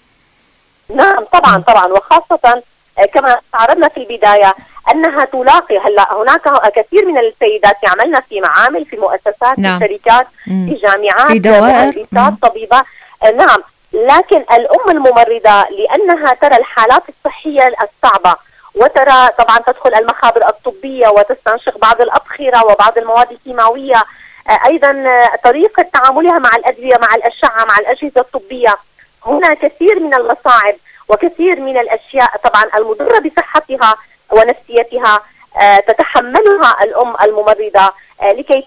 نعم طبعا، وخاصة كما عرضنا في البداية أنها تلاقي هلا هناك كثير من السيدات يعملن في معامل، في مؤسسات، في شركات، في جامعات، في دوائر، طبيبة. نعم، لكن الأم الممرضة لأنها ترى الحالات الصحية الصعبة وترى طبعا تدخل المخابر الطبية وتستنشق بعض الأبخرة وبعض المواد الكيماوية، أيضا طريقة تعاملها مع الأدوية، مع الأشعة، مع الأجهزة الطبية. هنا كثير من المصاعب وكثير من الأشياء طبعا المضرة بصحتها ونفسيتها تتحملها الأم الممرضة لكي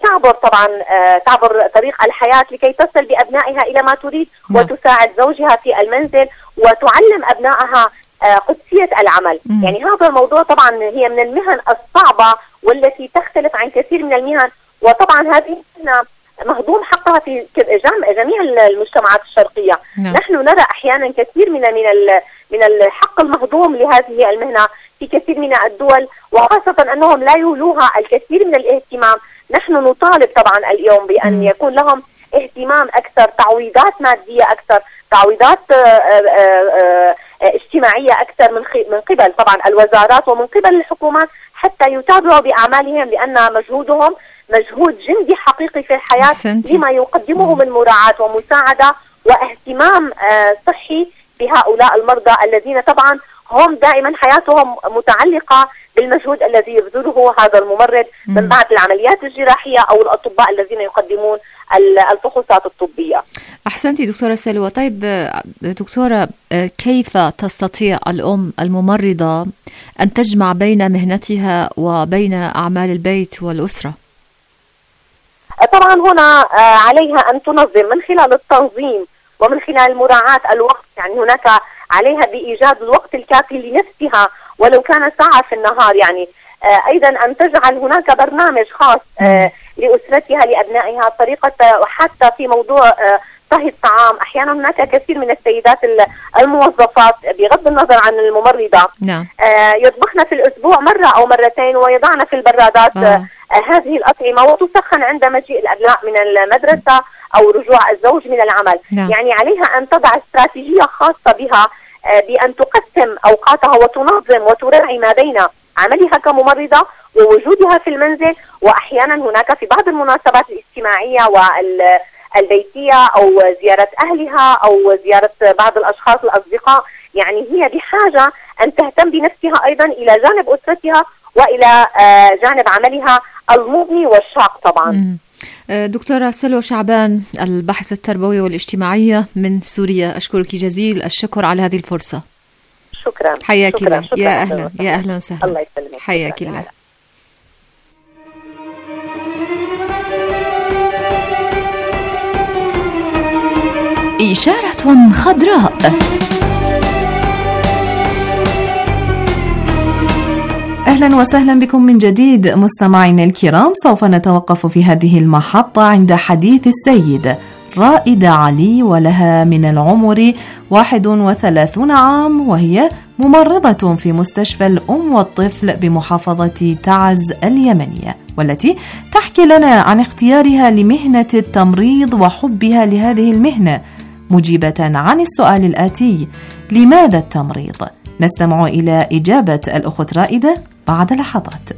تعبر طريق الحياة، لكي تصل بأبنائها إلى ما تريد وتساعد زوجها في المنزل وتعلم أبنائها قدسية العمل. يعني هذا الموضوع طبعا هي من المهن الصعبة والتي تختلف عن كثير من المهن، وطبعا هذه مهضوم حقها في جميع المجتمعات الشرقية. نحن نرى أحيانا كثير من الحق المهضوم لهذه المهنة في كثير من الدول، وخاصة أنهم لا يولوها الكثير من الاهتمام. نحن نطالب طبعا اليوم بأن يكون لهم اهتمام أكثر، تعويضات مادية أكثر، تعويضات اجتماعية أكثر من قبل طبعا الوزارات ومن قبل الحكومات، حتى يتابعوا بأعمالهم، لأن مجهودهم مجهود جندي حقيقي في الحياة لما يقدمه من مراعاة ومساعدة واهتمام صحي بهؤلاء المرضى الذين طبعا هم دائما حياتهم متعلقة بالمجهود الذي يبذله هذا الممرض من بعد العمليات الجراحية أو الأطباء الذين يقدمون الفحوصات الطبية. أحسنتي دكتورة سلوى. طيب دكتورة، كيف تستطيع الأم الممرضة أن تجمع بين مهنتها وبين أعمال البيت والأسرة؟ طبعا هنا عليها أن تنظم من خلال التنظيم ومن خلال مراعاة الوقت. يعني هناك عليها بإيجاد الوقت الكافي لنفسها ولو كان ساعة في النهار. يعني أيضا أن تجعل هناك برنامج خاص لأسرتها لأبنائها، طريقة وحتى في موضوع طهي الطعام. أحيانا هناك كثير من السيدات الموظفات بغض النظر عن الممرضة يطبخن في الأسبوع مرة أو مرتين ويضعن في البرادات هذه الأطعمة وتسخن عند مجيء الأبناء من المدرسة أو رجوع الزوج من العمل. يعني عليها أن تضع استراتيجية خاصة بها بأن تقسم أوقاتها وتنظم وتراعي ما بين عملها كممرضة ووجودها في المنزل، وأحيانا هناك في بعض المناسبات الاجتماعية والبيتية أو زيارة أهلها أو زيارة بعض الأشخاص الأصدقاء. يعني هي بحاجة أن تهتم بنفسها أيضا إلى جانب أسرتها وإلى جانب عملها المضني والشاق طبعا. دكتورة سلوى شعبان، الباحثة التربوية والاجتماعية من سوريا، أشكرك جزيل الشكر على هذه الفرصة. شكرا. حياك الله. يا أهلا يا أهلا وسهلا. الله يسلمك. حياك الله. إشارة خضراء. أهلا وسهلا بكم من جديد مستمعينا الكرام. سوف نتوقف في هذه المحطة عند حديث السيدة رائدة علي، ولها من العمر 31 عام، وهي ممرضة في مستشفى الأم والطفل بمحافظة تعز اليمنية، والتي تحكي لنا عن اختيارها لمهنة التمريض وحبها لهذه المهنة، مجيبة عن السؤال الآتي: لماذا التمريض؟ نستمع إلى إجابة الأخت رائدة بعد لحظات.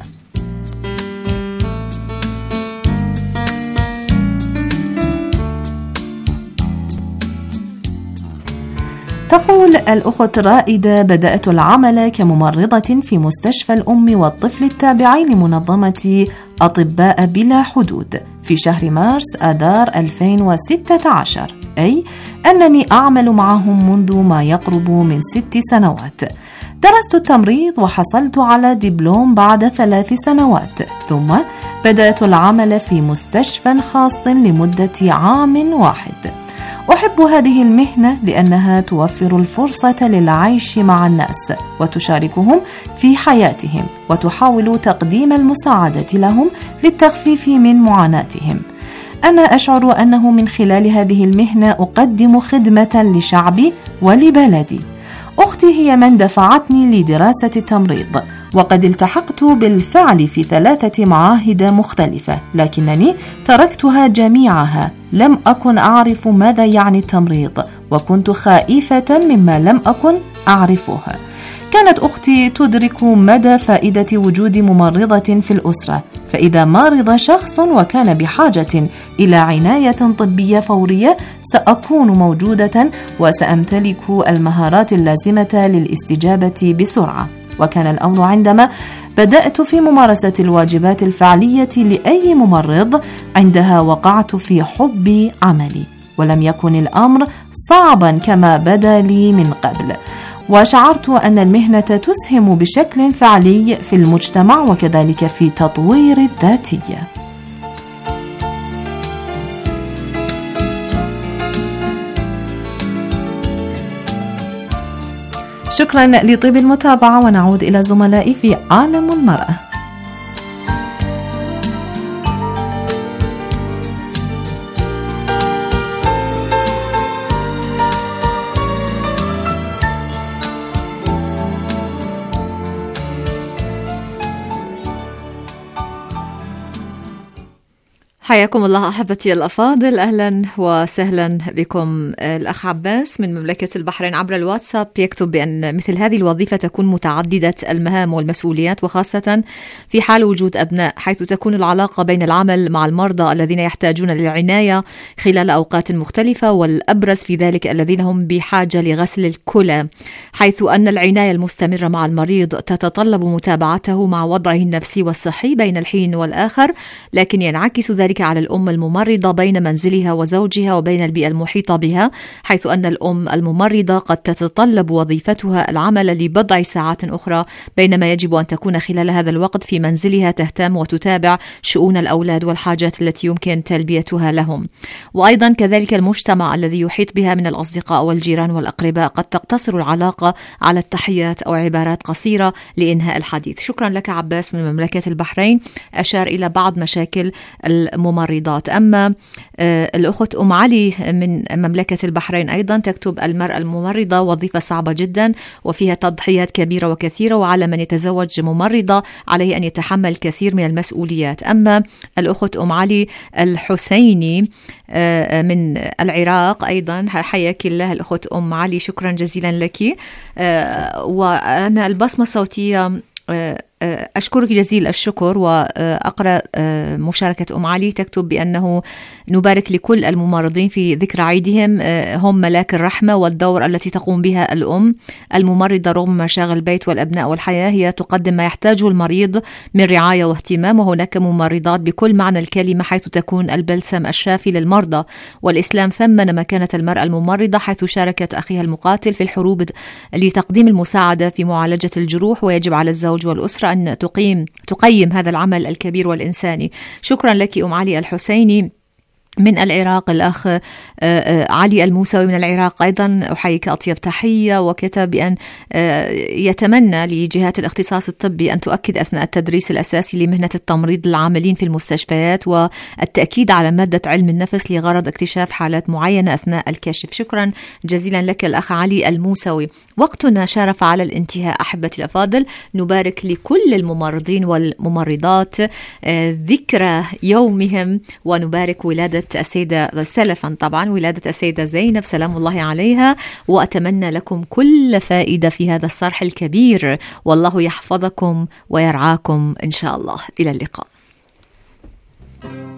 تقول الأخت رائدة: بدأت العمل كممرضة في مستشفى الأم والطفل التابع لمنظمة أطباء بلا حدود في شهر مارس آذار 2016، أي أنني أعمل معهم منذ ما يقرب من 6 سنوات. درست التمريض وحصلت على دبلوم بعد 3 سنوات، ثم بدأت العمل في مستشفى خاص لمدة عام واحد. أحب هذه المهنة لأنها توفر الفرصة للعيش مع الناس وتشاركهم في حياتهم وتحاول تقديم المساعدة لهم للتخفيف من معاناتهم. أنا أشعر أنه من خلال هذه المهنة أقدم خدمة لشعبي ولبلدي. أختي هي من دفعتني لدراسة التمريض، وقد التحقت بالفعل في 3 معاهد مختلفة، لكنني تركتها جميعها. لم أكن أعرف ماذا يعني التمريض، وكنت خائفة مما لم أكن أعرفه. كانت أختي تدرك مدى فائدة وجود ممرضة في الأسرة، فإذا مرض شخص وكان بحاجة إلى عناية طبية فورية سأكون موجودة وسأمتلك المهارات اللازمة للاستجابة بسرعة. وكان الأمر عندما بدأت في ممارسة الواجبات الفعلية لأي ممرض، عندها وقعت في حب عملي، ولم يكن الأمر صعبا كما بدا لي من قبل، وشعرت أن المهنة تسهم بشكل فعلي في المجتمع وكذلك في تطوير الذاتية. شكرا لطيب المتابعة، ونعود إلى زملائي في عالم المرأة. حياكم الله أحبتي الأفاضل، أهلا وسهلا بكم. الأخ عباس من مملكة البحرين عبر الواتساب يكتب بأن مثل هذه الوظيفة تكون متعددة المهام والمسؤوليات، وخاصة في حال وجود أبناء، حيث تكون العلاقة بين العمل مع المرضى الذين يحتاجون للعناية خلال أوقات مختلفة، والأبرز في ذلك الذين هم بحاجة لغسل الكلى، حيث أن العناية المستمرة مع المريض تتطلب متابعته مع وضعه النفسي والصحي بين الحين والآخر، لكن ينعكس ذلك على الأم الممرضة بين منزلها وزوجها وبين البيئة المحيطة بها، حيث أن الأم الممرضة قد تتطلب وظيفتها العمل لبضع ساعات أخرى، بينما يجب أن تكون خلال هذا الوقت في منزلها تهتم وتتابع شؤون الأولاد والحاجات التي يمكن تلبيتها لهم. وأيضا كذلك المجتمع الذي يحيط بها من الأصدقاء والجيران والأقرباء قد تقتصر العلاقة على التحيات أو عبارات قصيرة لإنهاء الحديث. شكرا لك عباس من مملكة البحرين، أشار إلى بعض مشاكل الممرضات. أما الأخت أم علي من مملكة البحرين أيضا تكتب: المرأة الممرضة وظيفة صعبة جدا وفيها تضحيات كبيرة وكثيرة، وعلى من يتزوج ممرضة عليه أن يتحمل كثير من المسؤوليات. أما الأخت أم علي الحسيني من العراق أيضا، حياك الله الأخت أم علي، شكرا جزيلا لك. وأنا البصمة الصوتية أشكرك جزيل الشكر، وأقرأ مشاركة أم علي تكتب بأنه: نبارك لكل الممرضين في ذكرى عيدهم، هم ملاك الرحمة والدور التي تقوم بها الأم الممرضة رغم مشاغل البيت والأبناء والحياة، هي تقدم ما يحتاجه المريض من رعاية واهتمام. وهناك ممرضات بكل معنى الكلمة، حيث تكون البلسم الشافي للمرضى. والإسلام ثمن مكانة المرأة الممرضة، حيث شاركت أخيها المقاتل في الحروب لتقديم المساعدة في معالجة الجروح، ويجب على الزوج والأسرة أن تقيم هذا العمل الكبير والإنساني. شكرا لك أم علي الحسيني من العراق. الأخ علي الموسوي من العراق أيضا أحييك أطيب تحية، وكتب بأن يتمنى لجهات الاختصاص الطبي أن تؤكد أثناء التدريس الأساسي لمهنة التمريض العاملين في المستشفيات، والتأكيد على مادة علم النفس لغرض اكتشاف حالات معينة أثناء الكشف. شكرا جزيلا لك الأخ علي الموسوي. وقتنا شارف على الانتهاء أحبتي الأفاضل، نبارك لكل الممرضين والممرضات ذكرى يومهم، ونبارك ولادة السيدة سلفا طبعا ولادة السيدة زينب سلام الله عليها، وأتمنى لكم كل فائدة في هذا الصرح الكبير، والله يحفظكم ويرعاكم إن شاء الله. إلى اللقاء.